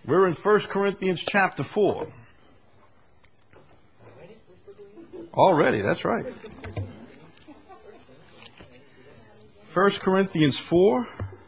We're in 1 Corinthians chapter 4. Already, that's right. 1 Corinthians 4.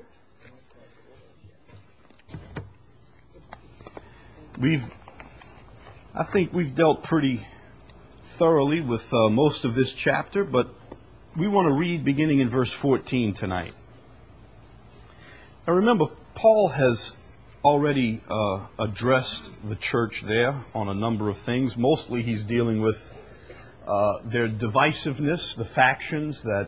I think we've dealt pretty thoroughly with most of this chapter, but we want to read beginning in verse 14 tonight. Now remember, Paul has already addressed the church there on a number of things. Mostly he's dealing with their divisiveness, the factions that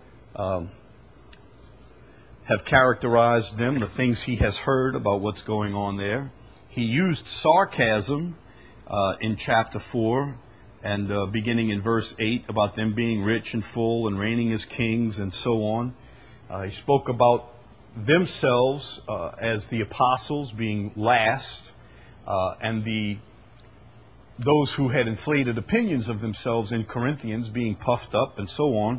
have characterized them, the things he has heard about what's going on there. He used sarcasm in chapter 4 and beginning in verse 8 about them being rich and full and reigning as kings and so on. He spoke about themselves as the apostles being last and those who had inflated opinions of themselves in Corinthians being puffed up and so on.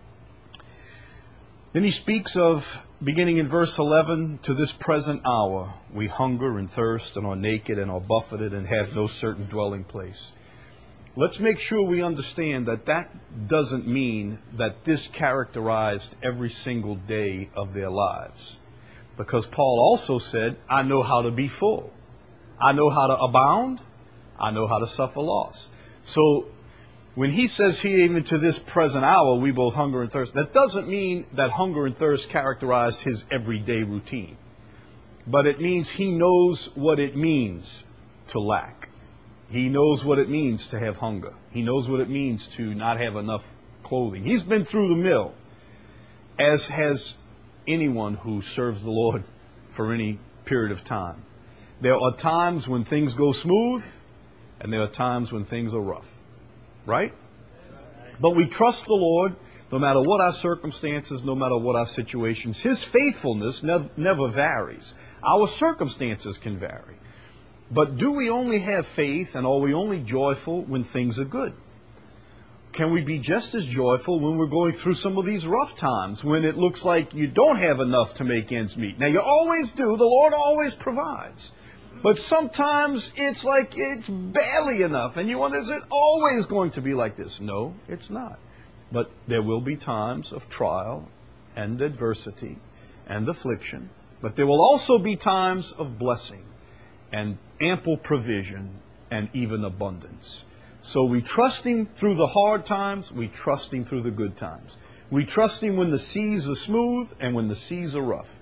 Then he speaks of, beginning in verse 11, to this present hour we hunger and thirst and are naked and are buffeted and have no certain dwelling place. Let's make sure we understand that that doesn't mean that this characterized every single day of their lives. Because Paul also said, I know how to be full. I know how to abound. I know how to suffer loss. So when he says here, even to this present hour, we both hunger and thirst, that doesn't mean that hunger and thirst characterize his everyday routine. But it means he knows what it means to lack. He knows what it means to have hunger. He knows what it means to not have enough clothing. He's been through the mill, as has anyone who serves the Lord for any period of time. There are times when things go smooth, and there are times when things are rough. Right? But we trust the Lord no matter what our circumstances, no matter what our situations. His faithfulness never varies. Our circumstances can vary. But do we only have faith and are we only joyful when things are good? Can we be just as joyful when we're going through some of these rough times, when it looks like you don't have enough to make ends meet? Now, you always do. The Lord always provides. But sometimes it's like it's barely enough. And you wonder, is it always going to be like this? No, it's not. But there will be times of trial and adversity and affliction. But there will also be times of blessing and ample provision and even abundance. So we trust Him through the hard times. We trust Him through the good times. We trust Him when the seas are smooth and when the seas are rough.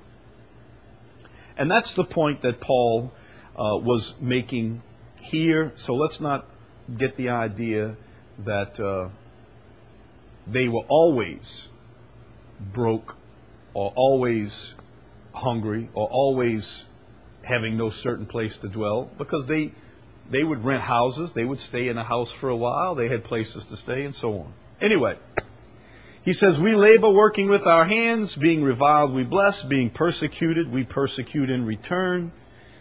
And that's the point that Paul was making here. So let's not get the idea that they were always broke or always hungry or always having no certain place to dwell, because they would rent houses, they would stay in a house for a while, they had places to stay and so on. Anyway, he says, we labor working with our hands, being reviled we bless, being persecuted we persecute in return.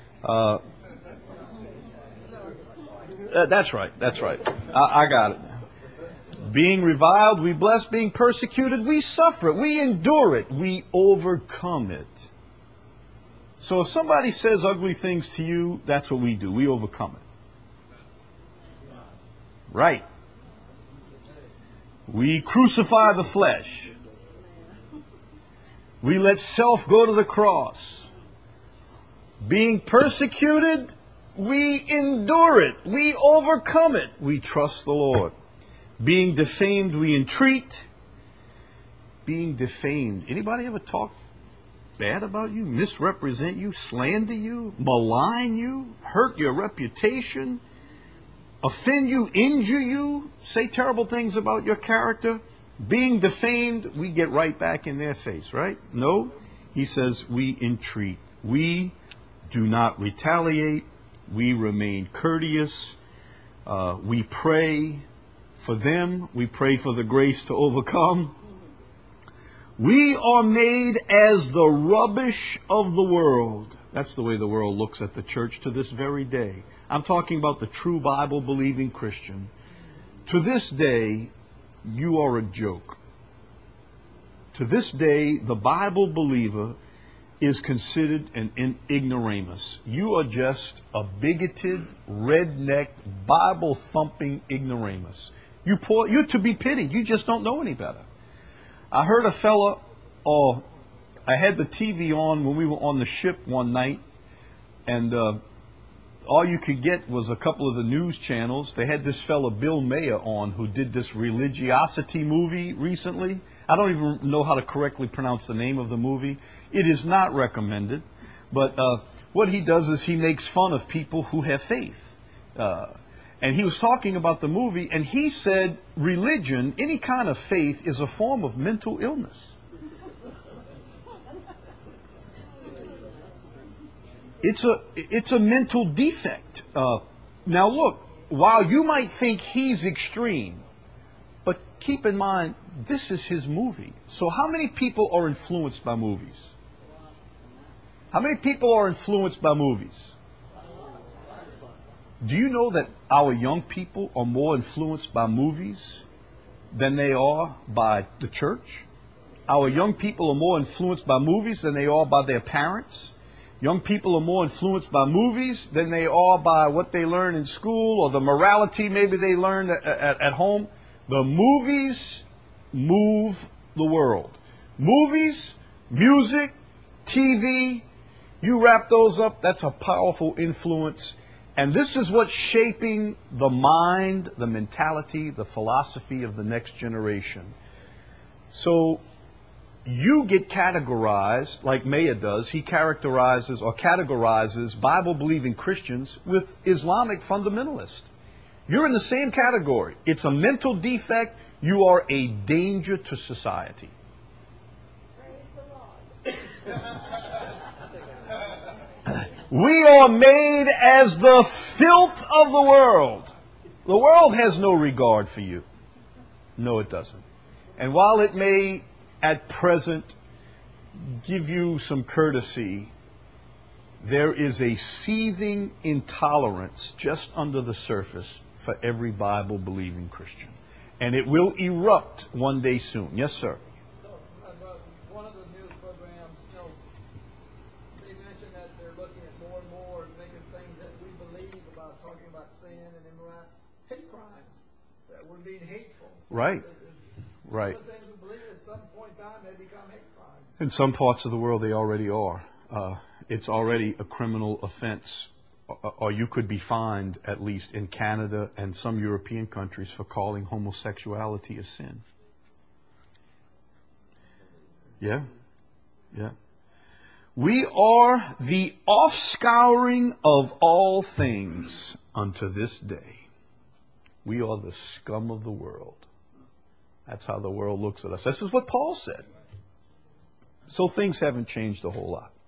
That's right. I got it. Being reviled, we bless. Being persecuted, we suffer it. We endure it. We overcome it. So if somebody says ugly things to you, that's what we do. We overcome it. Right. We crucify the flesh. We let self go to the cross. Being persecuted, we endure it. We overcome it. We trust the Lord. Being defamed, we entreat. Being defamed. Anybody ever talk bad about you, misrepresent you, slander you, malign you, hurt your reputation, offend you, injure you, say terrible things about your character? Being defamed, we get right back in their face, right? No, he says we entreat. We do not retaliate. We remain courteous. We pray for them. We pray for the grace to overcome. We are made as the rubbish of the world. That's the way the world looks at the church to this very day. I'm talking about the true Bible-believing Christian. To this day, you are a joke. To this day, the Bible believer is considered an ignoramus. You are just a bigoted, redneck, Bible-thumping ignoramus. You're to be pitied. You just don't know any better. I heard a fella, I had the TV on when we were on the ship one night, and all you could get was a couple of the news channels. They had this fella, Bill Maher, on, who did this religiosity movie recently. I don't even know how to correctly pronounce the name of the movie. It is not recommended. But what he does is he makes fun of people who have faith. And he was talking about the movie, and he said religion, any kind of faith, is a form of mental illness. It's a mental defect. Now look, while you might think he's extreme, but keep in mind, this is his movie. So how many people are influenced by movies? How many people are influenced by movies? Do you know that our young people are more influenced by movies than they are by the church? Our young people are more influenced by movies than they are by their parents. Young people are more influenced by movies than they are by what they learn in school or the morality maybe they learn at home. The movies move the world. Movies, music, TV, you wrap those up, that's a powerful influence. And this is what's shaping the mind, the mentality, the philosophy of the next generation. So you get categorized, like Maher does. He characterizes or categorizes Bible-believing Christians with Islamic fundamentalists. You're in the same category. It's a mental defect. You are a danger to society. Praise the Lord. We are made as the filth of the world. The world has no regard for you. No, it doesn't. And while it may at present give you some courtesy, there is a seething intolerance just under the surface for every Bible-believing Christian. And it will erupt one day soon. Yes, sir. One of the news programs, they mentioned that they're looking at more and more making things that we believe about, talking about sin and immorality, hate crimes, that we're being hateful. Right. Right. Some of the things we believe at some point in time they become hate crimes. In some parts of the world, they already are. It's already a criminal offense, or you could be fined, at least in Canada and some European countries, for calling homosexuality a sin. Yeah, yeah. We are the offscouring of all things unto this day. We are the scum of the world. That's how the world looks at us. This is what Paul said. So things haven't changed a whole lot.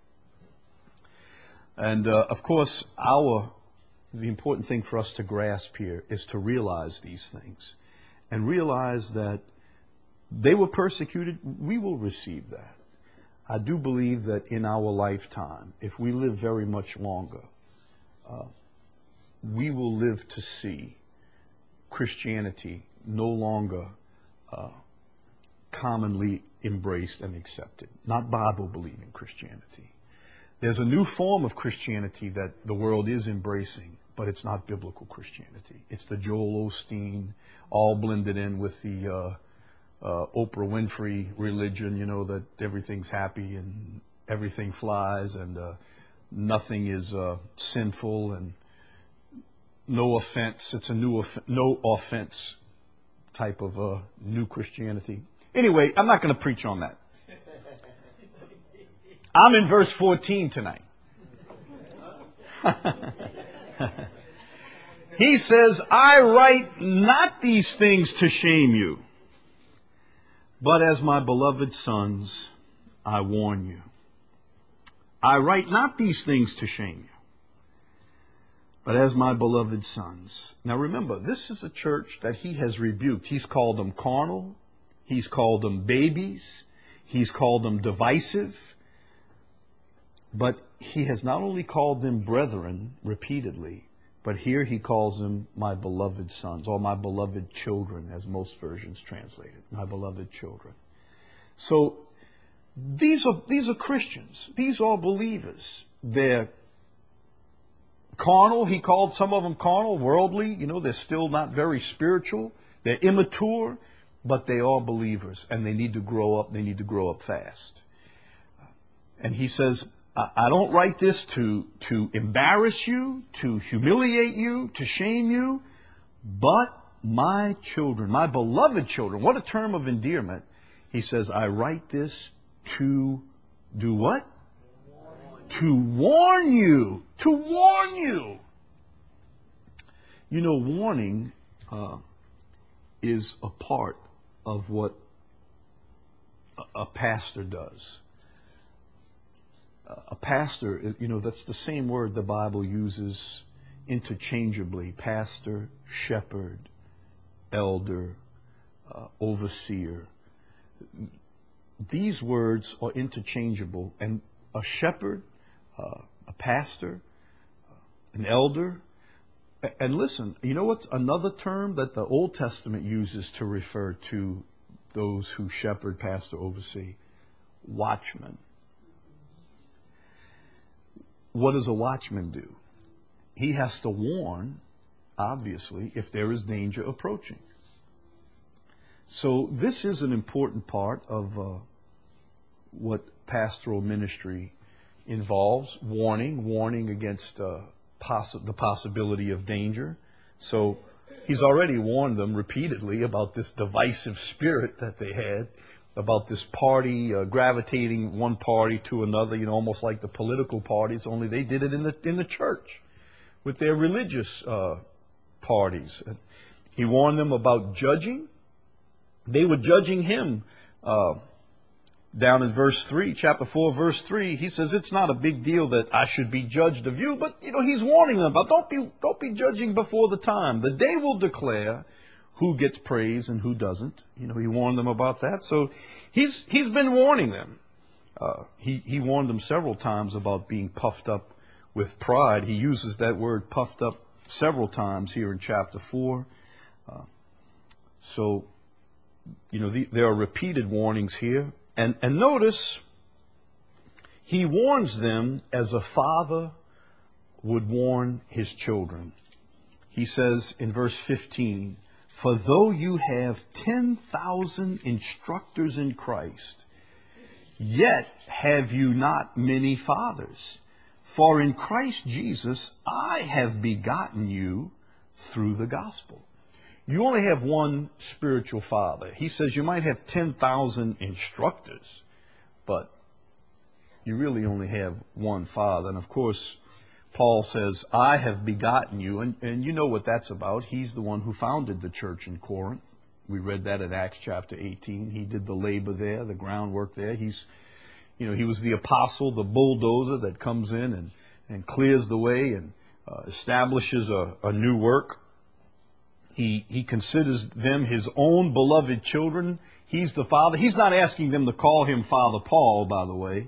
And of course, the important thing for us to grasp here is to realize these things and realize that they were persecuted. We will receive that. I do believe that in our lifetime, if we live very much longer, we will live to see Christianity no longer commonly embraced and accepted. Not Bible-believing Christianity. There's a new form of Christianity that the world is embracing, but it's not biblical Christianity. It's the Joel Osteen, all blended in with the Oprah Winfrey religion, that everything's happy and everything flies and nothing is sinful and no offense. It's a no offense type of new Christianity. Anyway, I'm not going to preach on that. I'm in verse 14 tonight. He says, I write not these things to shame you, but as my beloved sons, I warn you. I write not these things to shame you, but as my beloved sons. Now remember, this is a church that he has rebuked. He's called them carnal. He's called them babies. He's called them divisive. But he has not only called them brethren repeatedly, but here he calls them my beloved sons, or my beloved children, as most versions translate it, my beloved children. So These are Christians. These are believers. They're carnal. He called some of them carnal, worldly. They're still not very spiritual. They're immature, but they are believers, and they need to grow up. They need to grow up fast. And he says, I don't write this to embarrass you, to humiliate you, to shame you, but my children, my beloved children. What a term of endearment. He says, I write this to do what? To warn you. To warn you. Warning is a part of what a pastor does. A pastor, that's the same word the Bible uses interchangeably. Pastor, shepherd, elder, overseer. These words are interchangeable. And a shepherd, a pastor, an elder. And listen, you know what's another term that the Old Testament uses to refer to those who shepherd, pastor, oversee? Watchman. What does a watchman do? He has to warn, obviously, if there is danger approaching. So this is an important part of what pastoral ministry involves, warning against the possibility of danger. So he's already warned them repeatedly about this divisive spirit that they had, about this party gravitating one party to another, almost like the political parties, only they did it in the church with their religious parties. He warned them about judging. They were judging him. Down in verse 3, chapter 4, verse 3, he says, it's not a big deal that I should be judged of you, but, he's warning them about don't be judging before the time. The day will declare who gets praise and who doesn't. He warned them about that. So he's been warning them. He warned them several times about being puffed up with pride. He uses that word puffed up several times here in chapter 4. There are repeated warnings here. And notice, he warns them as a father would warn his children. He says in verse 15, for though you have 10,000 instructors in Christ, yet have you not many fathers. For in Christ Jesus I have begotten you through the gospel. You only have one spiritual father. He says you might have 10,000 instructors, but you really only have one father. And of course, Paul says, I have begotten you. And you know what that's about. He's the one who founded the church in Corinth. We read that in Acts chapter 18. He did the labor there, the groundwork there. He was the apostle, the bulldozer that comes in and clears the way and establishes a new work. He considers them his own beloved children. He's the father. He's not asking them to call him Father Paul, by the way.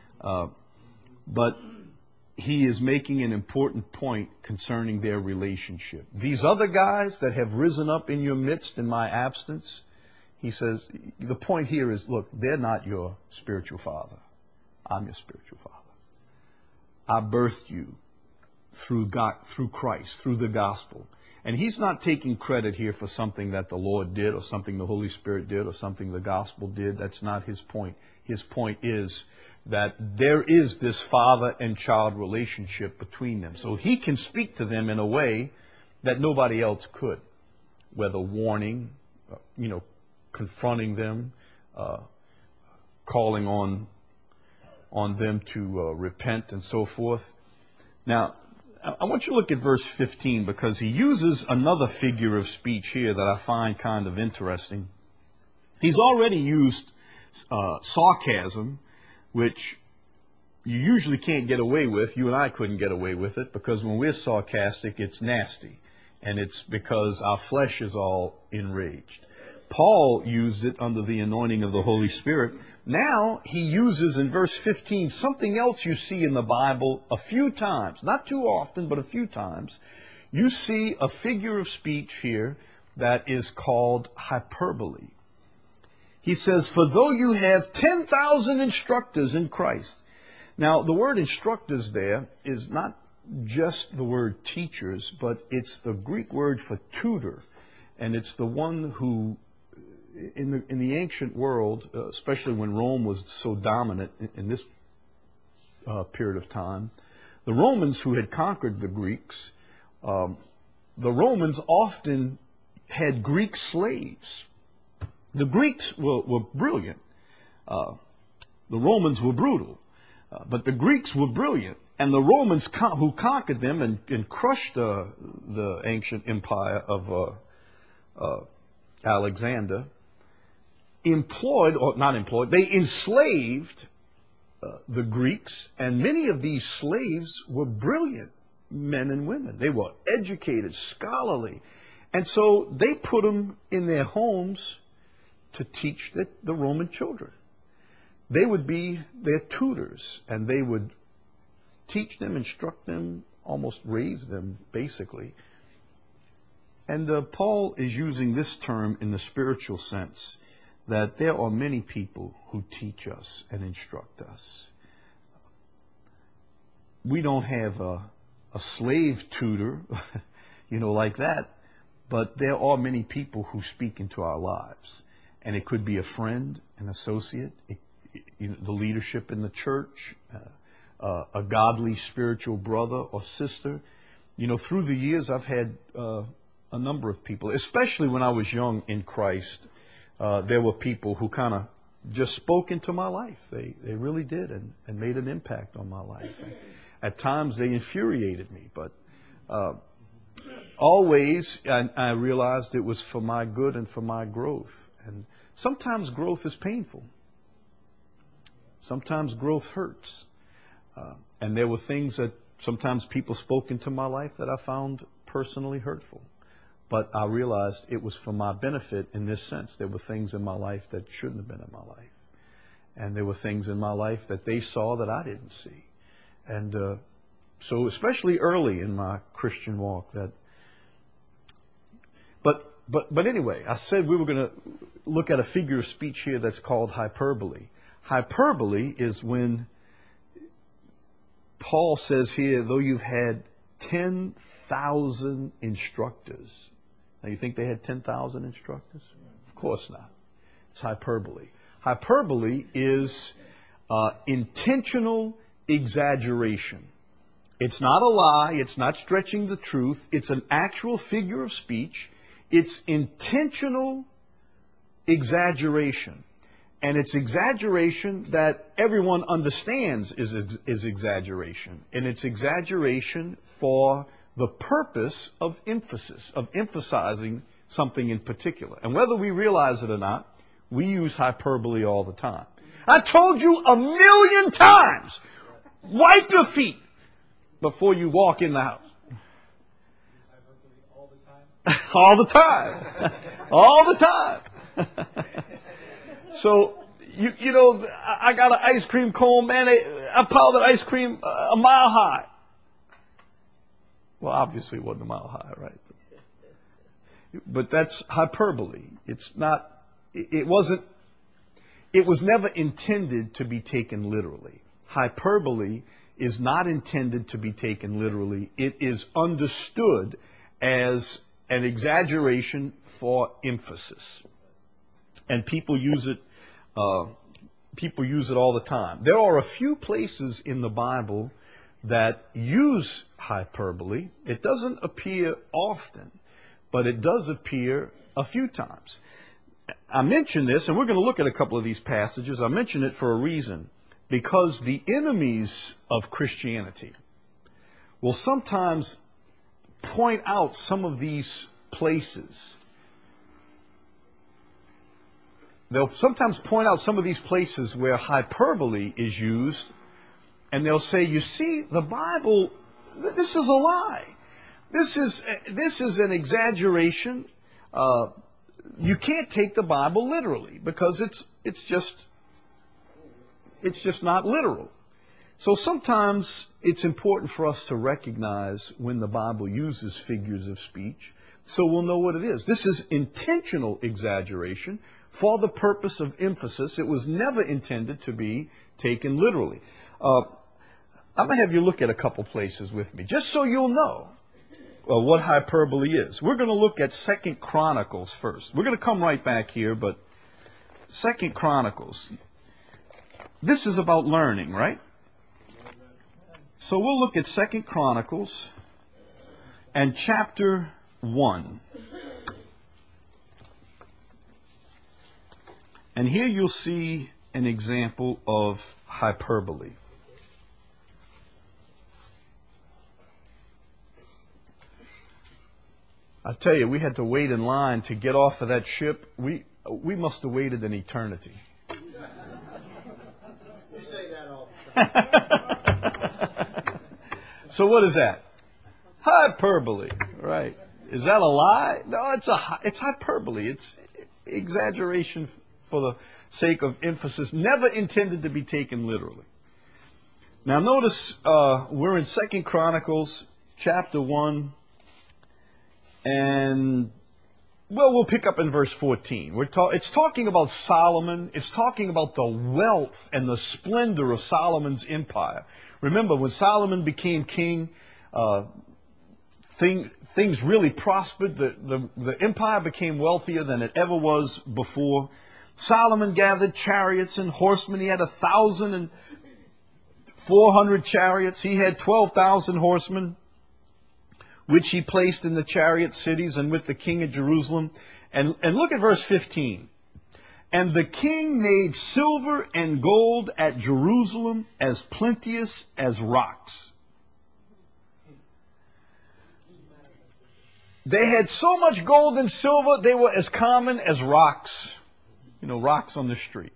But he is making an important point concerning their relationship. These other guys that have risen up in your midst in my absence, he says, the point here is, look, they're not your spiritual father. I'm your spiritual father. I birthed you through God, through Christ, through the gospel. And he's not taking credit here for something that the Lord did or something the Holy Spirit did or something the gospel did. That's not his point. His point is that there is this father and child relationship between them. So he can speak to them in a way that nobody else could, whether warning, confronting them, calling on them to repent and so forth. Now, I want you to look at verse 15 because he uses another figure of speech here that I find kind of interesting. He's already used sarcasm, which you usually can't get away with. You and I couldn't get away with it because when we're sarcastic, it's nasty. And it's because our flesh is all enraged. Paul used it under the anointing of the Holy Spirit. Now he uses in verse 15 something else you see in the Bible a few times, not too often, but a few times. You see a figure of speech here that is called hyperbole. He says, for though you have 10,000 instructors in Christ. Now, the word instructors there is not just the word teachers, but it's the Greek word for tutor. And it's the one who, in the ancient world, especially when Rome was so dominant in this period of time, the Romans who had conquered the Greeks, the Romans often had Greek slaves. The Greeks were brilliant. The Romans were brutal. But the Greeks were brilliant. And the Romans who conquered them and crushed the ancient empire of Alexander, they enslaved the Greeks, and many of these slaves were brilliant men and women. They were educated, scholarly, and so they put them in their homes to teach the Roman children. They would be their tutors, and they would teach them, instruct them, almost raise them, basically. And Paul is using this term in the spiritual sense, that there are many people who teach us and instruct us. We don't have a slave tutor, like that, but there are many people who speak into our lives. And it could be a friend, an associate, the leadership in the church, a godly spiritual brother or sister. Through the years, I've had a number of people, especially when I was young in Christ. There were people who kind of just spoke into my life. They really did and made an impact on my life. And at times they infuriated me, but always I realized it was for my good and for my growth. And sometimes growth is painful. Sometimes growth hurts. And there were things that sometimes people spoke into my life that I found personally hurtful. But I realized it was for my benefit in this sense. There were things in my life that shouldn't have been in my life. And there were things in my life that they saw that I didn't see. And so especially early in my Christian walk, But anyway, I said we were going to look at a figure of speech here that's called hyperbole. Hyperbole is when Paul says here, though you've had 10,000 instructors. Now, you think they had 10,000 instructors? Of course not. It's hyperbole. Hyperbole is intentional exaggeration. It's not a lie. It's not stretching the truth. It's an actual figure of speech. It's intentional exaggeration. And it's exaggeration that everyone understands is exaggeration. And it's exaggeration for the purpose of emphasis, of emphasizing something in particular. And whether we realize it or not, we use hyperbole all the time. I told you 1,000,000 times, wipe your feet before you walk in the house. All the time. All the time. So, I got an ice cream cone, man. I piled that ice cream a mile high. Well, obviously it wasn't a mile high, right? But that's hyperbole. It was never intended to be taken literally. Hyperbole is not intended to be taken literally. It is understood as an exaggeration for emphasis. And people use it all the time. There are a few places in the Bible that use hyperbole. It doesn't appear often, but it does appear a few times. I mention this, and we're going to look at a couple of these passages. I mention it for a reason, because the enemies of Christianity will sometimes point out some of these places. They'll sometimes point out some of these places where hyperbole is used, and they'll say, you see, the Bible, this is a lie. This is an exaggeration. You can't take the Bible literally because it's just not literal. So sometimes it's important for us to recognize when the Bible uses figures of speech so we'll know what it is. This is intentional exaggeration for the purpose of emphasis. It was never intended to be taken literally. I'm going to have you look at a couple places with me, just so you'll know what hyperbole is. We're going to look at 2 Chronicles first. We're going to come right back here, but 2 Chronicles. This is about learning, right? So we'll look at 2 Chronicles and chapter 1. And here you'll see an example of hyperbole. I tell you, we had to wait in line to get off of that ship. We must have waited an eternity. You say that all the time. So what is that? Hyperbole, right? Is that a lie? No, it's hyperbole. It's exaggeration for the sake of emphasis, never intended to be taken literally. Now notice we're in 2 Chronicles chapter 1, and we'll pick up in verse 14. It's talking about Solomon. It's talking about the wealth and the splendor of Solomon's empire. Remember, when Solomon became king, things really prospered. The empire became wealthier than it ever was before. Solomon gathered chariots and horsemen. He had 1,400 chariots. He had 12,000 horsemen, which he placed in the chariot cities and with the king of Jerusalem. And look at verse 15. And the king made silver and gold at Jerusalem as plenteous as rocks. They had so much gold and silver, they were as common as rocks. You know, rocks on the street.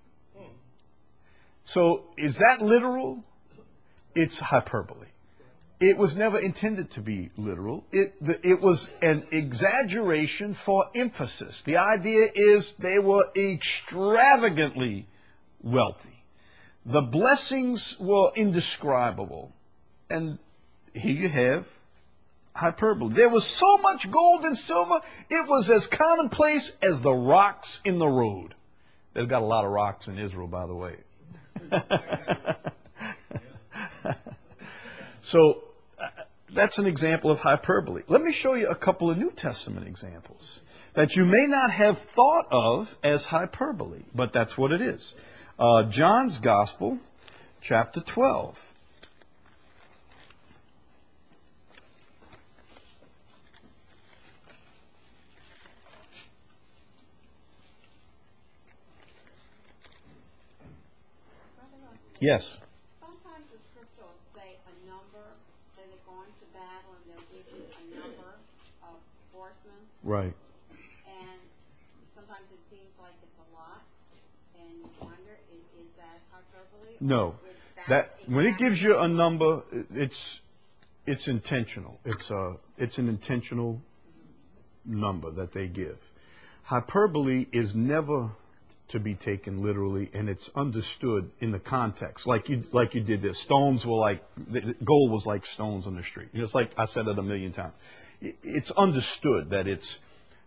So is that literal? It's hyperbole. It was never intended to be literal. It was an exaggeration for emphasis. The idea is they were extravagantly wealthy. The blessings were indescribable. And here you have hyperbole. There was so much gold and silver, it was as commonplace as the rocks in the road. They've got a lot of rocks in Israel, by the way. So that's an example of hyperbole. Let me show you a couple of New Testament examples that you may not have thought of as hyperbole, but that's what it is. John's Gospel, chapter 12. Yes. Sometimes the scripture will say a number, that they're going to battle, and they'll give you a number of horsemen. Right. And sometimes it seems like it's a lot, and you wonder, is that hyperbole? No. That when it gives you a number, it's intentional. It's an intentional number that they give. Hyperbole is never to be taken literally, and it's understood in the context, like you did this. Stones were like gold was like stones on the street. You know, it's like I said it a million times. It's understood that it's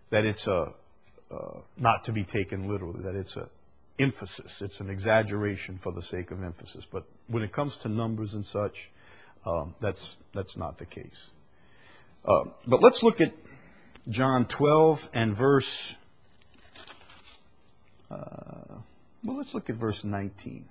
not to be taken literally. That it's a emphasis. It's an exaggeration for the sake of emphasis. But when it comes to numbers and such, that's not the case. But let's look at John 12 and verse. Let's look at verse 19.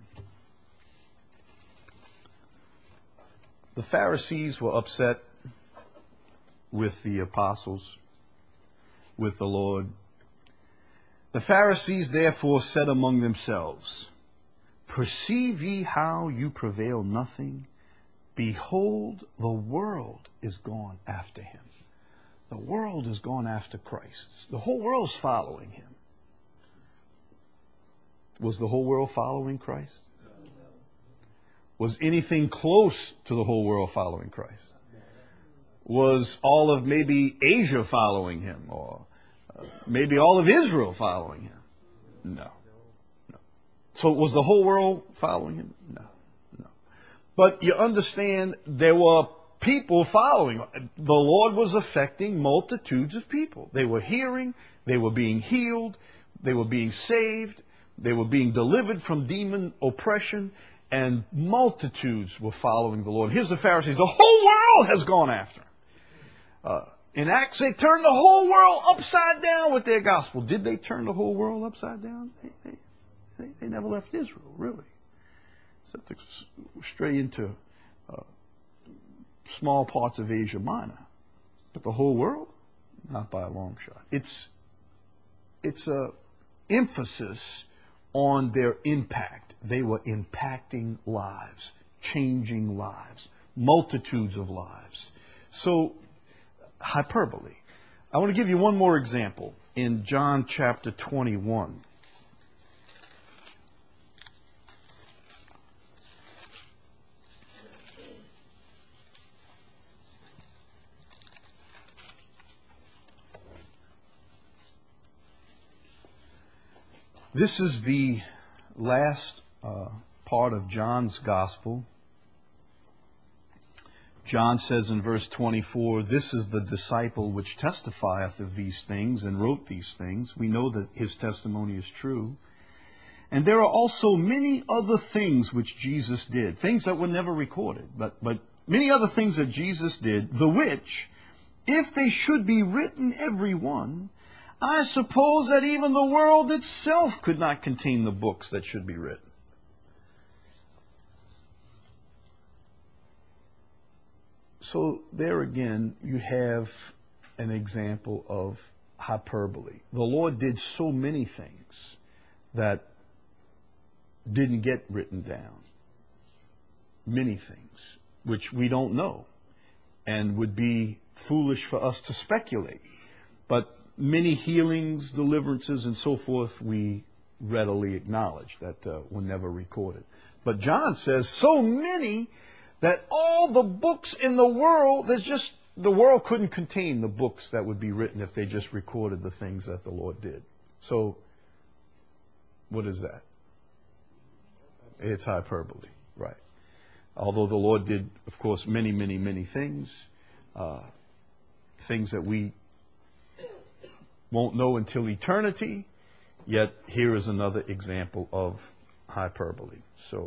The Pharisees were upset with the apostles, with the Lord. The Pharisees therefore said among themselves, "Perceive ye how you prevail nothing? Behold, the world is gone after him." The world is gone after Christ. The whole world's following him. Was the whole world following Christ? Was anything close to the whole world following Christ? Was all of maybe Asia following him, or maybe all of Israel following him? No. So was the whole world following him? No. But you understand, there were people following. The Lord was affecting multitudes of people. They were hearing, they were being healed, They were being saved. They were being delivered from demon oppression. And multitudes were following the Lord. Here's the Pharisees. The whole world has gone after him. In Acts, they turned the whole world upside down with their gospel. Did they turn the whole world upside down? They never left Israel, really. Except straight into small parts of Asia Minor. But the whole world? Not by a long shot. It's a emphasis on their impact. They were impacting lives, changing lives, multitudes of lives. So, hyperbole. I want to give you one more example in John chapter 21. This is the last part of John's gospel. John says in verse 24, "This is the disciple which testifieth of these things and wrote these things." We know that his testimony is true. And there are also many other things which Jesus did, things that were never recorded, but many other things that Jesus did, the which, if they should be written every one, I suppose that even the world itself could not contain the books that should be written. So there again, you have an example of hyperbole. The Lord did so many things that didn't get written down. Many things, which we don't know, and would be foolish for us to speculate. But many healings, deliverances, and so forth, we readily acknowledge that were never recorded. But John says so many that all the books in the world, the world couldn't contain the books that would be written if they just recorded the things that the Lord did. So, what is that? It's hyperbole, right? Although the Lord did, of course, many, many, many things, things that we won't know until eternity, yet here is another example of hyperbole. So,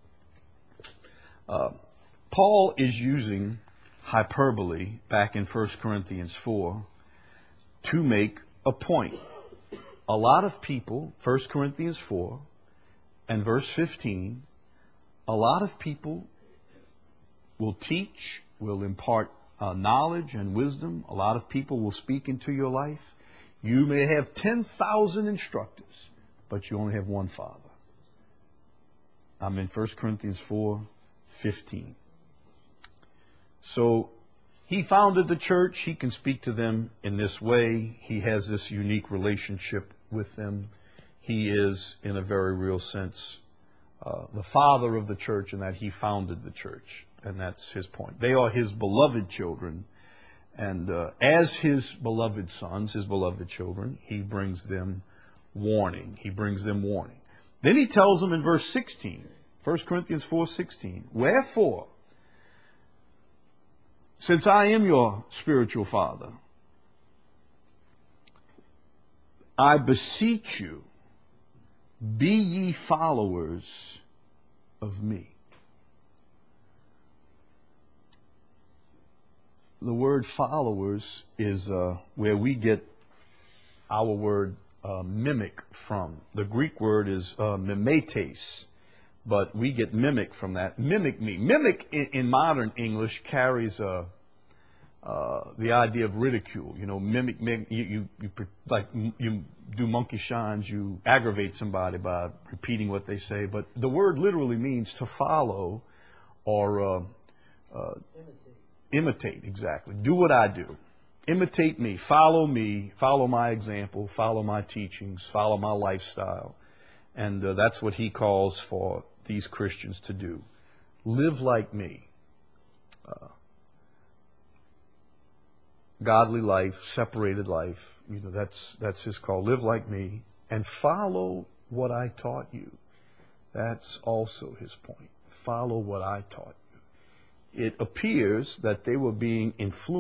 Paul is using hyperbole back in 1 Corinthians 4 to make a point. A lot of people, 1 Corinthians 4 and verse 15, a lot of people will teach, will impart knowledge and wisdom. A lot of people will speak into your life. You may have 10,000 instructors, but you only have one Father. I'm in 1 Corinthians 4:15. So he founded the church. He can speak to them in this way. He has this unique relationship with them. He is, in a very real sense, the father of the church, in that he founded the church. And that's his point. They are his beloved children. And as his beloved sons, his beloved children, he brings them warning. He brings them warning. Then he tells them in verse 16, 1 Corinthians 4:16, "Wherefore, since I am your spiritual father, I beseech you, be ye followers of me." The word followers is where we get our word mimic from. The Greek word is mimetes, but we get mimic from that. Mimic me. Mimic in modern English carries the idea of ridicule. You know, mimic you do monkey shines. You aggravate somebody by repeating what they say. But the word literally means to follow or imitate. Exactly. Do what I do. Imitate me. Follow me. Follow my example. Follow my teachings. Follow my lifestyle. And that's what he calls for these Christians to do. Live like me. Godly life, separated life. You know, that's his call. Live like me and follow what I taught you. That's also his point. Follow what I taught you. It appears that they were being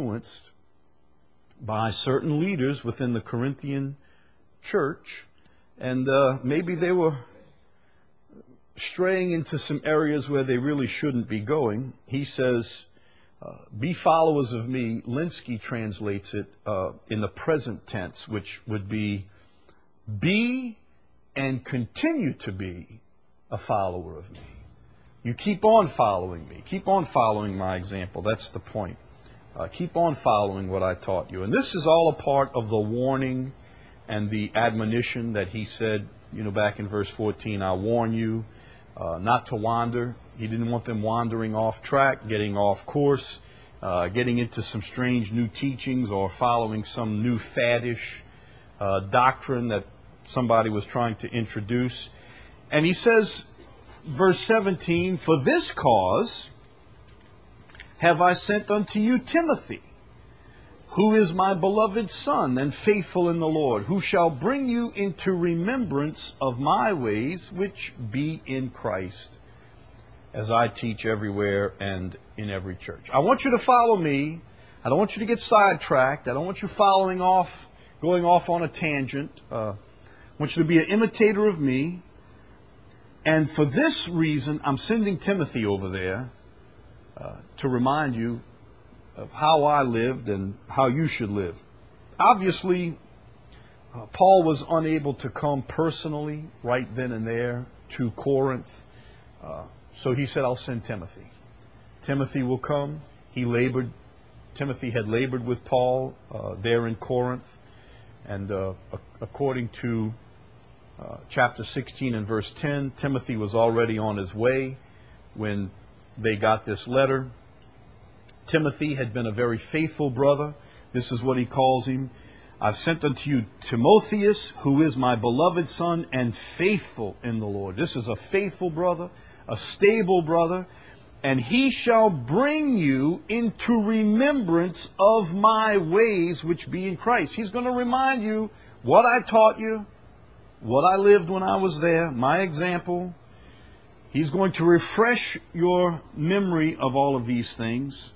influenced by certain leaders within the Corinthian church, And maybe they were straying into some areas where they really shouldn't be going. He says, be followers of me. Linsky translates it in the present tense, which would be and continue to be a follower of me. You keep on following me. Keep on following my example. That's the point. Keep on following what I taught you. And this is all a part of the warning and the admonition that he said, back in verse 14, I warn you not to wander. He didn't want them wandering off track, getting off course, getting into some strange new teachings or following some new faddish doctrine that somebody was trying to introduce. And he says, verse 17, for this cause have I sent unto you Timothy, who is my beloved son and faithful in the Lord, who shall bring you into remembrance of my ways which be in Christ, as I teach everywhere and in every church. I want you to follow me. I don't want you to get sidetracked. I don't want you going off on a tangent. I want you to be an imitator of me. And for this reason, I'm sending Timothy over there to remind you of how I lived and how you should live. Obviously, Paul was unable to come personally right then and there to Corinth. So he said, I'll send Timothy. Timothy will come. Timothy had labored with Paul there in Corinth. And according to chapter 16 and verse 10, Timothy was already on his way when they got this letter. Timothy had been a very faithful brother. This is what he calls him. I've sent unto you Timotheus, who is my beloved son and faithful in the Lord. This is a faithful brother, a stable brother, and he shall bring you into remembrance of my ways which be in Christ. He's going to remind you what I taught you, what I lived when I was there, my example. He's going to refresh your memory of all of these things,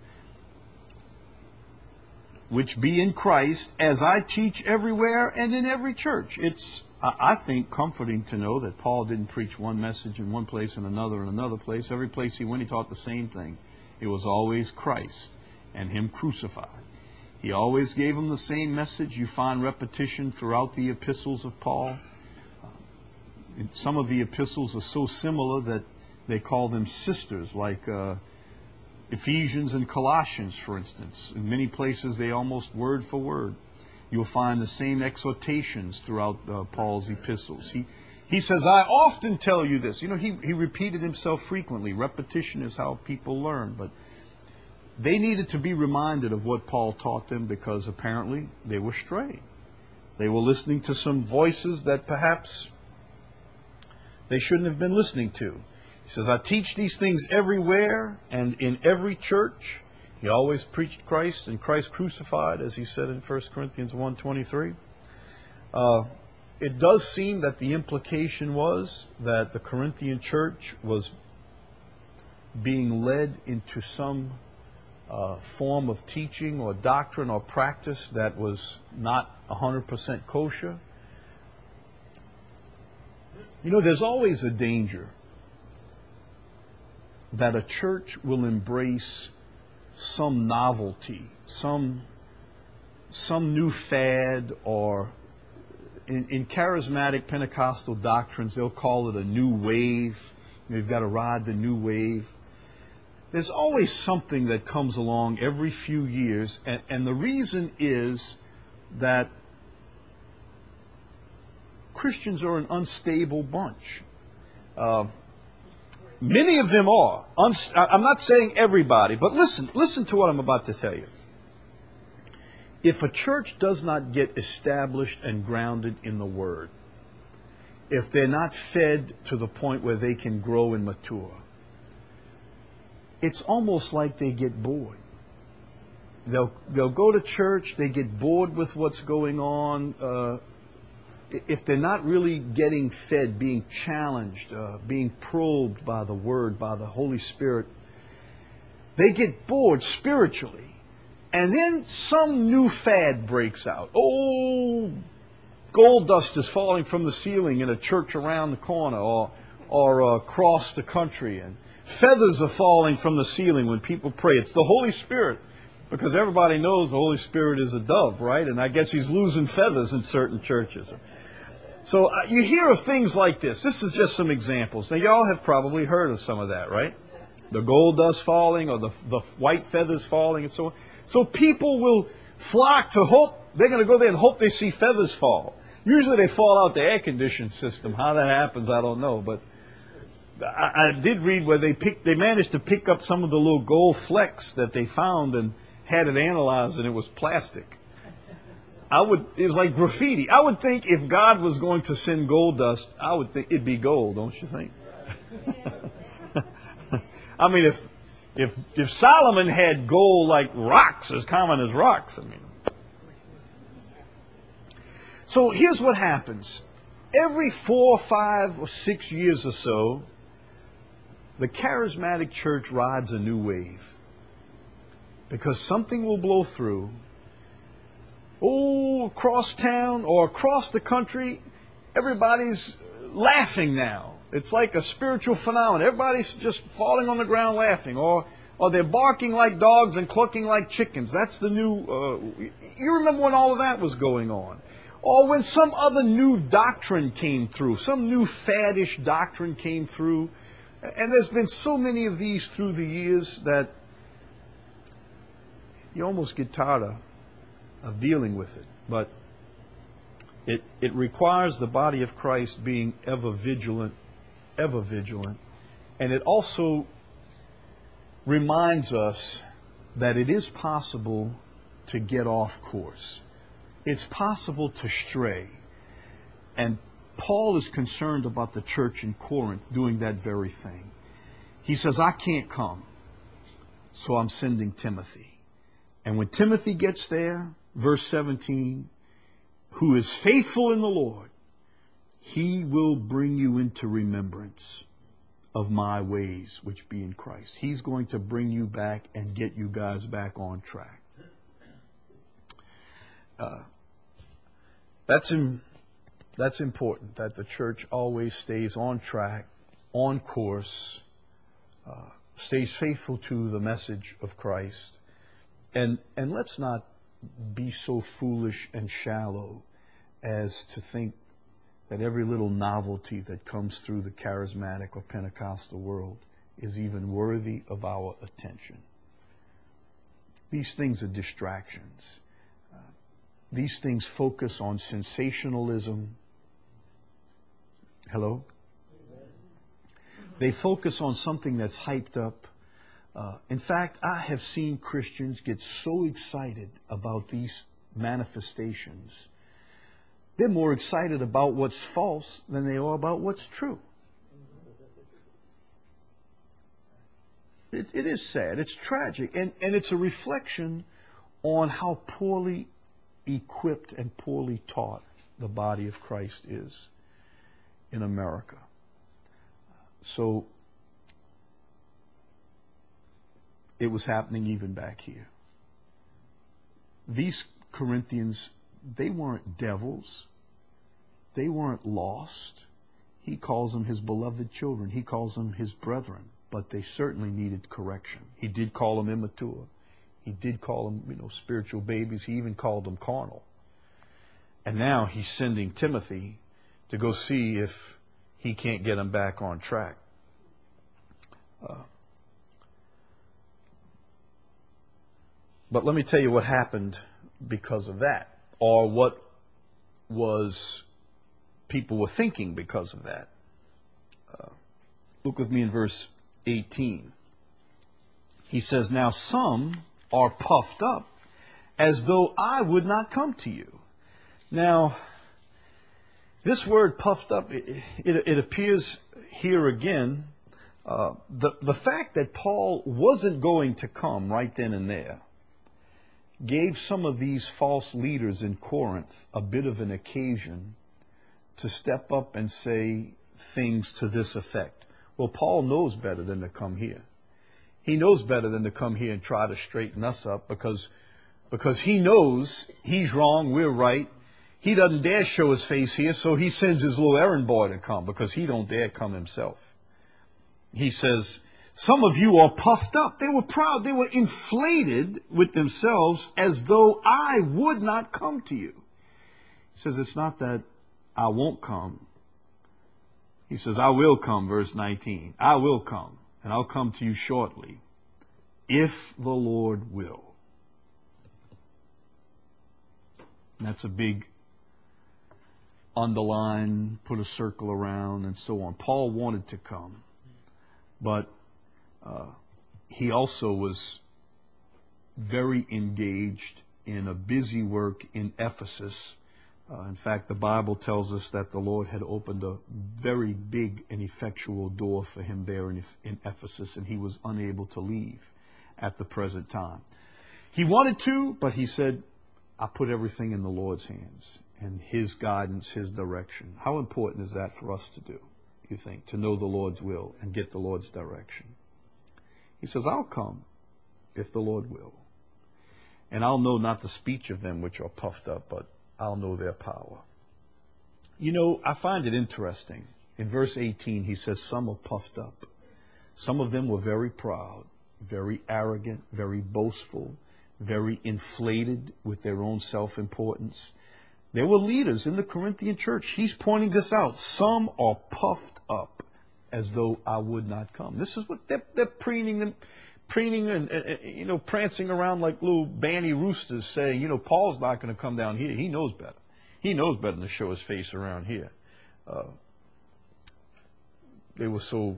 which be in Christ, as I teach everywhere and in every church. It's, I think, comforting to know that Paul didn't preach one message in one place and another place. Every place he went, he taught the same thing. It was always Christ and Him crucified. He always gave them the same message. You find repetition throughout the epistles of Paul. Some of the epistles are so similar that they call them sisters, like Ephesians and Colossians, for instance. In many places, they almost word for word. You'll find the same exhortations throughout Paul's epistles. He says, I often tell you this. He repeated himself frequently. Repetition is how people learn. But they needed to be reminded of what Paul taught them because apparently they were straying. They were listening to some voices that perhaps they shouldn't have been listening to. He says, I teach these things everywhere and in every church. He always preached Christ and Christ crucified, as he said in 1 Corinthians 1:23. It does seem that the implication was that the Corinthian church was being led into some form of teaching or doctrine or practice that was not 100% kosher. There's always a danger that a church will embrace some novelty, some new fad, or in charismatic Pentecostal doctrines, they'll call it a new wave. You've got to ride the new wave. There's always something that comes along every few years, and the reason is that Christians are an unstable bunch. Many of them are. I'm not saying everybody, but listen to what I'm about to tell you. If a church does not get established and grounded in the Word, if they're not fed to the point where they can grow and mature, it's almost like they get bored. They'll go to church, they get bored with what's going on. If they're not really getting fed, being challenged, being probed by the Word, by the Holy Spirit, they get bored spiritually. And then some new fad breaks out. Oh, gold dust is falling from the ceiling in a church around the corner or across the country, and feathers are falling from the ceiling when people pray. It's the Holy Spirit, because everybody knows the Holy Spirit is a dove, right? And I guess he's losing feathers in certain churches. So you hear of things like this. This is just some examples. Now, y'all have probably heard of some of that, right? The gold dust falling or the white feathers falling and so on. So people will flock to hope. They're going to go there and hope they see feathers fall. Usually they fall out the air conditioning system. How that happens, I don't know. But I did read where they managed to pick up some of the little gold flecks that they found and had it analyzed, and it was plastic. It was like graffiti. I would think if God was going to send gold dust, I would think it'd be gold, don't you think? I mean, if Solomon had gold like rocks, as common as rocks, I mean. So here's what happens. Every 4, 5, or 6 years or so, the charismatic church rides a new wave. Because something will blow through. Oh, across town or across the country, everybody's laughing now. It's like a spiritual phenomenon. Everybody's just falling on the ground laughing. Or they're barking like dogs and clucking like chickens. That's the new... you remember when all of that was going on. Or when some other new doctrine came through. Some new faddish doctrine came through. And there's been so many of these through the years that you almost get tired of dealing with it. But it requires the body of Christ being ever vigilant. And it also reminds us that it is possible to get off course. It's possible to stray. And Paul is concerned about the church in Corinth doing that very thing. He says, I can't come, so I'm sending Timothy. And when Timothy gets there, verse 17, who is faithful in the Lord, he will bring you into remembrance of my ways, which be in Christ. He's going to bring you back and get you guys back on track. That's important, that the church always stays on track, on course, stays faithful to the message of Christ. And let's not be so foolish and shallow as to think that every little novelty that comes through the charismatic or Pentecostal world is even worthy of our attention. These things are distractions. These things focus on sensationalism. Hello? They focus on something that's hyped up. In fact, I have seen Christians get so excited about these manifestations. They're more excited about what's false than they are about what's true. It is sad. It's tragic. And it's a reflection on how poorly equipped and poorly taught the body of Christ is in America. So it was happening even back here. These Corinthians, they weren't devils. They weren't lost. He calls them his beloved children. He calls them his brethren. But they certainly needed correction. He did call them immature. He did call them, spiritual babies. He even called them carnal. And now he's sending Timothy to go see if he can't get them back on track. But let me tell you what happened because of that, or what was people were thinking because of that. Look with me in verse 18. He says, now some are puffed up as though I would not come to you. Now, this word puffed up, it appears here again. The fact that Paul wasn't going to come right then and there gave some of these false leaders in Corinth a bit of an occasion to step up and say things to this effect. Well, Paul knows better than to come here. He knows better than to come here and try to straighten us up because he knows he's wrong, we're right. he doesn't dare show his face here, so he sends his little errand boy to come because he don't dare come himself. He says, some of you are puffed up. They were proud. They were inflated with themselves as though I would not come to you. He says, it's not that I won't come. He says, I will come, verse 19. I will come, and I'll come to you shortly, if the Lord will. And that's a big underline, put a circle around, and so on. Paul wanted to come, but he also was very engaged in a busy work in Ephesus. In fact, the Bible tells us that the Lord had opened a very big and effectual door for him there in Ephesus, and he was unable to leave at the present time. He wanted to, but he said, I put everything in the Lord's hands and his guidance, his direction. How important is that for us to do, you think, to know the Lord's will and get the Lord's direction? He says, I'll come if the Lord will. And I'll know not the speech of them which are puffed up, but I'll know their power. You know, I find it interesting. In verse 18, he says, some are puffed up. Some of them were very proud, very arrogant, very boastful, very inflated with their own self-importance. There were leaders in the Corinthian church. He's pointing this out. Some are puffed up as though I would not come. This is what they're preening and prancing around like little banny roosters saying, Paul's not going to come down here. He knows better. He knows better than to show his face around here. They were so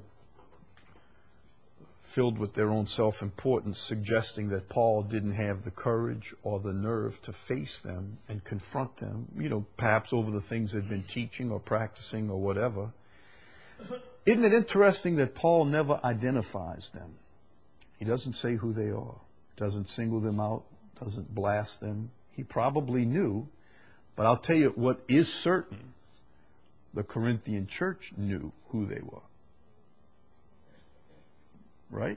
filled with their own self-importance, suggesting that Paul didn't have the courage or the nerve to face them and confront them, perhaps over the things they'd been teaching or practicing or whatever. Isn't it interesting that Paul never identifies them? He doesn't say who they are, doesn't single them out, doesn't blast them. He probably knew, but I'll tell you what is certain. The Corinthian church knew who they were. Right?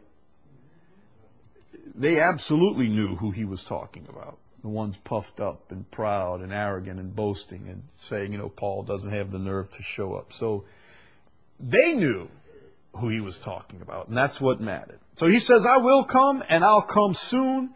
They absolutely knew who he was talking about. The ones puffed up and proud and arrogant and boasting and saying, Paul doesn't have the nerve to show up. So they knew who he was talking about, and that's what mattered. So he says, I will come, and I'll come soon.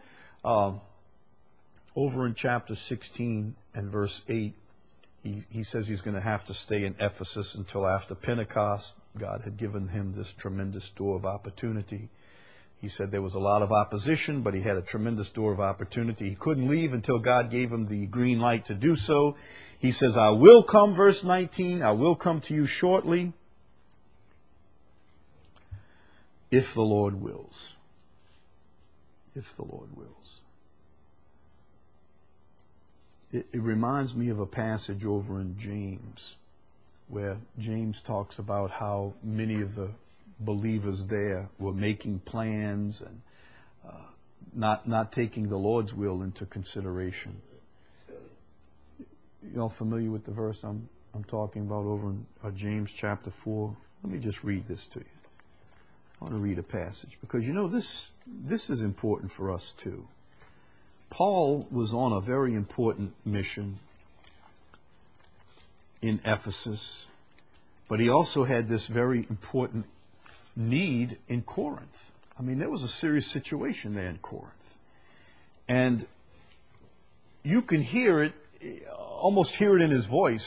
Over in chapter 16 and verse 8, he says he's going to have to stay in Ephesus until after Pentecost. God had given him this tremendous door of opportunity. He said there was a lot of opposition, but he had a tremendous door of opportunity. He couldn't leave until God gave him the green light to do so. He says, I will come, verse 19, I will come to you shortly, if the Lord wills. If the Lord wills. It reminds me of a passage over in James, where James talks about how many of the believers there were making plans and not taking the Lord's will into consideration. You all familiar with the verse I'm talking about over in James chapter 4? Let me just read this to you. I want to read a passage because this is important for us too. Paul was on a very important mission in Ephesus, but he also had this very important need in Corinth. I mean, there was a serious situation there in Corinth. And you can hear it, almost hear it in his voice,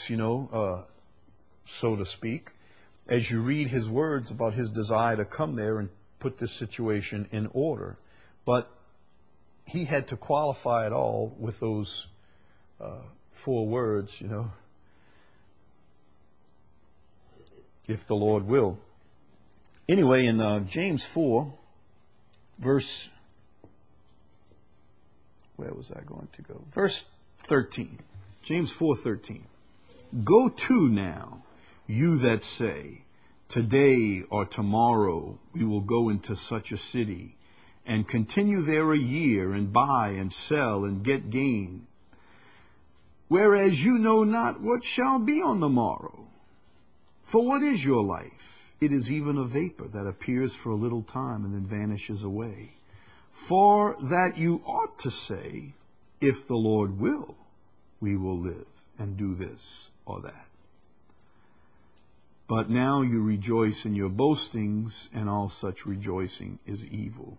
so to speak, as you read his words about his desire to come there and put this situation in order. But he had to qualify it all with those 4 words, if the Lord will. Anyway, in James 4, verse, where was I going to go? Verse 13. James 4:13. Go to now, you that say, today or tomorrow we will go into such a city, and continue there a year, and buy and sell and get gain. Whereas you know not what shall be on the morrow. For what is your life? It is even a vapor that appears for a little time and then vanishes away. For that you ought to say, if the Lord will, we will live and do this or that. But now you rejoice in your boastings, and all such rejoicing is evil.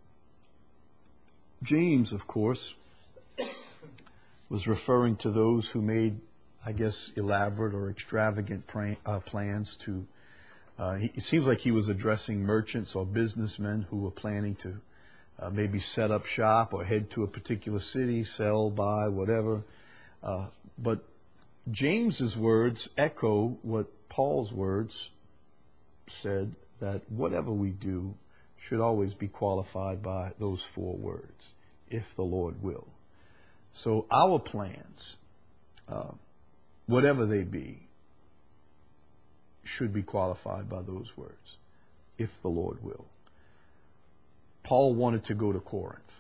James, of course, was referring to those who made, I guess, elaborate or extravagant plans to. It seems like he was addressing merchants or businessmen who were planning to maybe set up shop or head to a particular city, sell, buy, whatever. But James's words echo what Paul's words said, that whatever we do should always be qualified by those 4 words, if the Lord will. So our plans, whatever they be, should be qualified by those words, if the Lord will. Paul wanted to go to Corinth,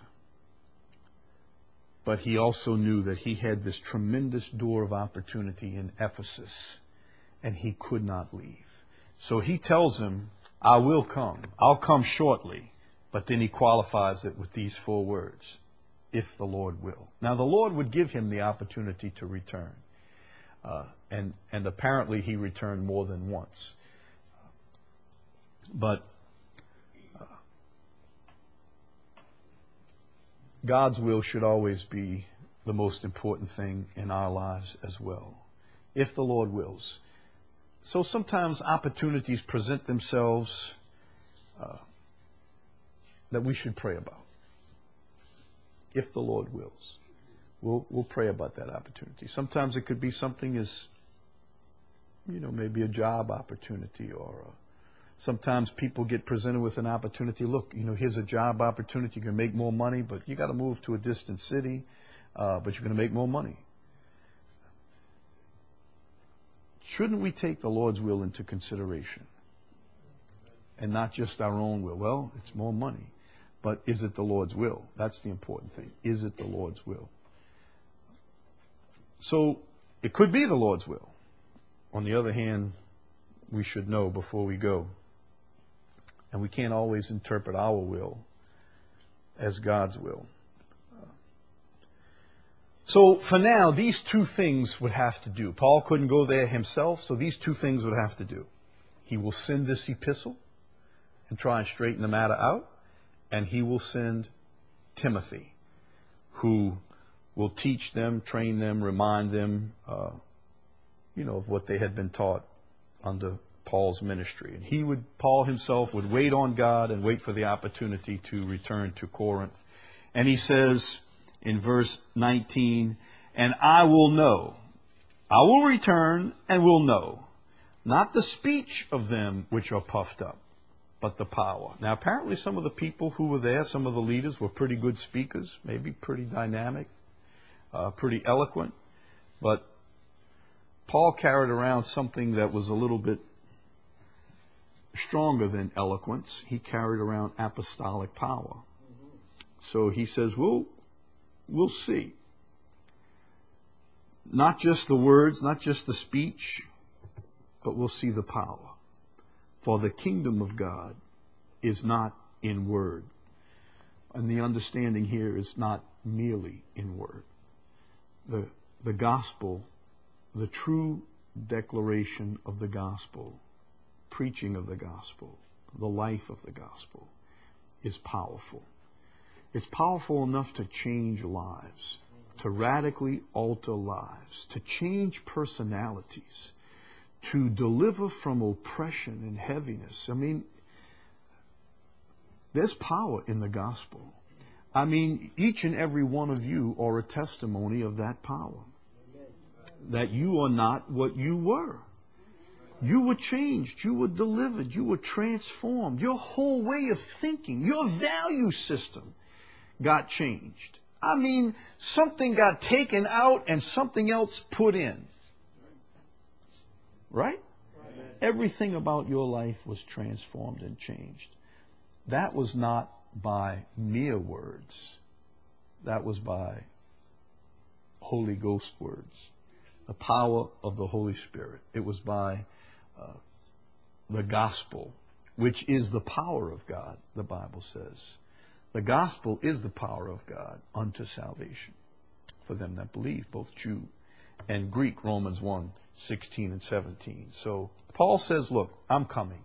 but he also knew that he had this tremendous door of opportunity in Ephesus, and he could not leave. So he tells him, I will come. I'll come shortly. But then he qualifies it with these 4 words, if the Lord will. Now, the Lord would give him the opportunity to return. And apparently he returned more than once. But God's will should always be the most important thing in our lives as well, if the Lord wills. So sometimes opportunities present themselves that we should pray about, if the Lord wills. We'll pray about that opportunity. Sometimes it could be something as, maybe a job opportunity, or sometimes people get presented with an opportunity. Look, here's a job opportunity. You can make more money, but you got to move to a distant city, but you're going to make more money. Shouldn't we take the Lord's will into consideration? And not just our own will. Well, it's more money. But is it the Lord's will? That's the important thing. Is it the Lord's will? So it could be the Lord's will. On the other hand, we should know before we go. And we can't always interpret our will as God's will. So for now, these 2 things would have to do. Paul couldn't go there himself, so these 2 things would have to do. He will send this epistle and try and straighten the matter out, and he will send Timothy, who will teach them, train them, remind them, of what they had been taught under Paul's ministry. And Paul himself would wait on God and wait for the opportunity to return to Corinth. And he says in verse 19, and I will return and will know, not the speech of them which are puffed up, but the power. Now, apparently some of the people who were there, some of the leaders, were pretty good speakers, maybe pretty dynamic, pretty eloquent. But Paul carried around something that was a little bit stronger than eloquence. He carried around apostolic power. So he says, we'll see. Not just the words, not just the speech, but we'll see the power. For the kingdom of God is not in word. And the understanding here is not merely in word. The gospel, the true declaration of the gospel, preaching of the gospel, the life of the gospel is powerful. It's powerful enough to change lives, to radically alter lives, to change personalities, to deliver from oppression and heaviness. I mean, there's power in the gospel. I mean, each and every one of you are a testimony of that power. That you are not what you were. You were changed. You were delivered. You were transformed. Your whole way of thinking, your value system got changed. I mean, something got taken out and something else put in. Right? Everything about your life was transformed and changed. That was not by mere words. That was by Holy Ghost words. The power of the Holy Spirit. It was by the gospel, which is the power of God, the Bible says. The gospel is the power of God unto salvation for them that believe, both Jew and Greek, Romans 1, 16 and 17. So Paul says, look, I'm coming.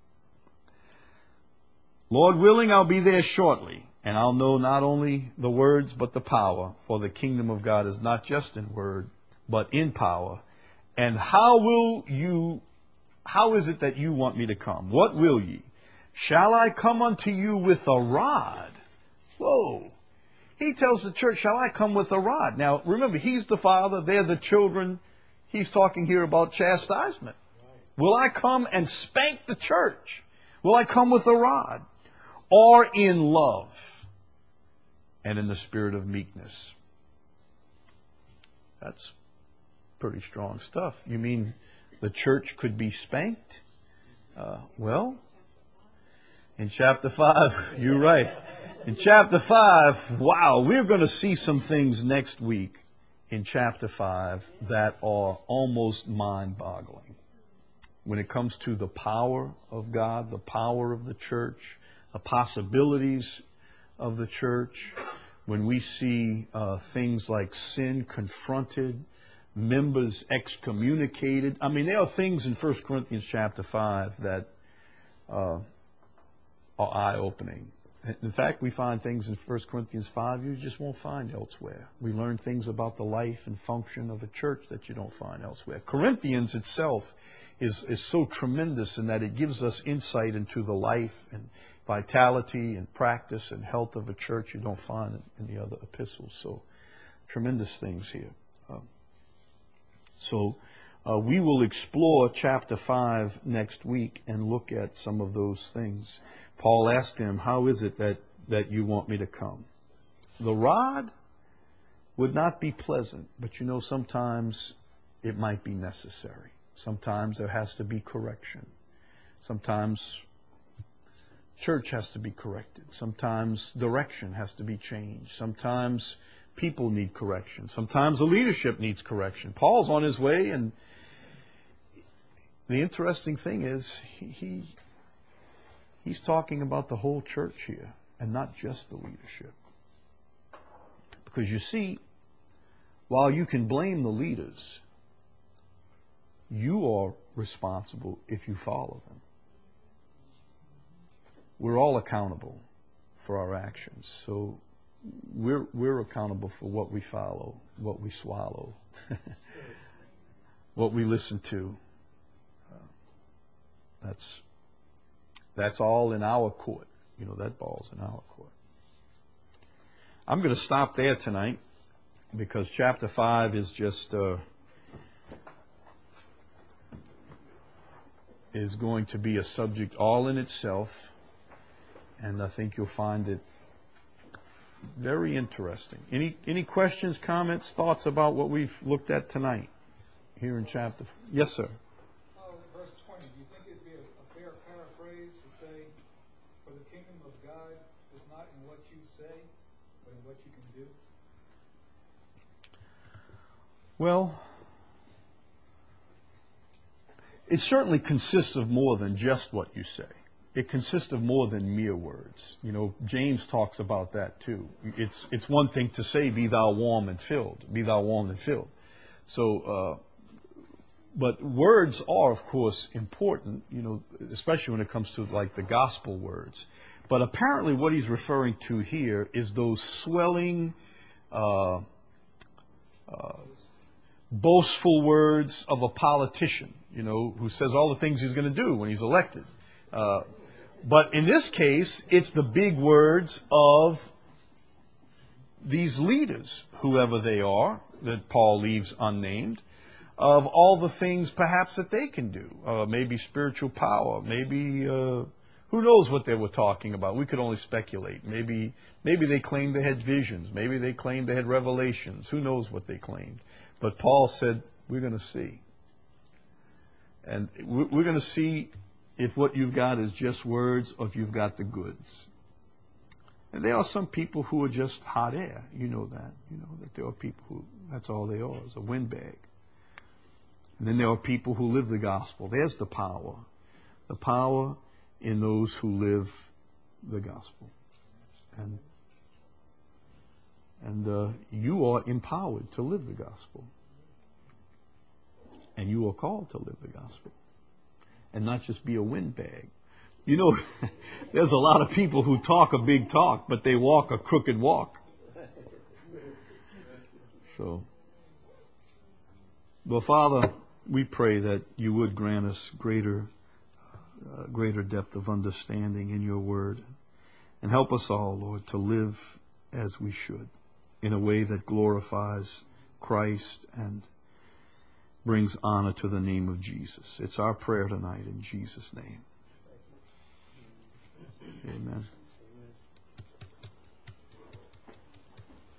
Lord willing, I'll be there shortly, andLl know not only the words but the power, for the kingdom of God is not just in word, but in power. And how is it that you want me to come? What will ye? Shall I come unto you with a rod? Whoa. He tells the church, shall I come with a rod? Now, remember, he's the father, they're the children. He's talking here about chastisement. Will I come and spank the church? Will I come with a rod? Or in love and in the spirit of meekness? That's pretty strong stuff. You mean the church could be spanked? Well, in chapter 5, you're right. In chapter 5, wow, we're going to see some things next week in chapter 5 that are almost mind-boggling. When it comes to the power of God, the power of the church, the possibilities of the church, when we see things like sin confronted, members excommunicated. I mean, there are things in 1 Corinthians chapter 5 that are eye-opening. In fact, we find things in 1 Corinthians 5 you just won't find elsewhere. We learn things about the life and function of a church that you don't find elsewhere. Corinthians itself is so tremendous in that it gives us insight into the life and vitality and practice and health of a church you don't find in the other epistles. So, tremendous things here. We will explore chapter 5 next week and look at some of those things. Paul asked him, how is it that you want me to come? The rod would not be pleasant, but you know, sometimes it might be necessary. Sometimes there has to be correction. Sometimes church has to be corrected. Sometimes direction has to be changed. Sometimes people need correction. Sometimes the leadership needs correction. Paul's on his way, and the interesting thing is he's talking about the whole church here and not just the leadership. Because you see, while you can blame the leaders, you are responsible if you follow them. We're all accountable for our actions. So we're accountable for what we follow, what we swallow, what we listen to. That's all in our court. You know, that ball's in our court. I'm going to stop there tonight because chapter 5 is just is going to be a subject all in itself, and I think you'll find it very interesting. Any questions, comments, thoughts about what we've looked at tonight here in chapter? Yes, sir. Verse 20. Do you think it'd be a fair paraphrase to say, "For the kingdom of God is not in what you say, but in what you can do"? Well, it certainly consists of more than just what you say. It consists of more than mere words. You know, James talks about that too. It's one thing to say, "Be thou warm and filled." Be thou warm and filled. So, but words are, of course, important, you know, especially when it comes to like the gospel words. But apparently what he's referring to here is those swelling, boastful words of a politician, you know, who says all the things he's going to do when he's elected. But in this case, it's the big words of these leaders, whoever they are, that Paul leaves unnamed, of all the things perhaps that they can do. Maybe spiritual power, maybe, who knows what they were talking about. We could only speculate. Maybe they claimed they had visions. Maybe they claimed they had revelations. Who knows what they claimed. But Paul said, we're going to see. And we're going to see if what you've got is just words or if you've got the goods. And there are some people who are just hot air. You know that. You know that there are people who, that's all they are, is a windbag. And then there are people who live the gospel. There's the power. The power in those who live the gospel. And you are empowered to live the gospel. And you are called to live the gospel and not just be a windbag. You know, there's a lot of people who talk a big talk, but they walk a crooked walk. So, well, Father, we pray that you would grant us greater depth of understanding in your word. And help us all, Lord, to live as we should, in a way that glorifies Christ and brings honor to the name of Jesus. It's our prayer tonight in Jesus' name. Amen.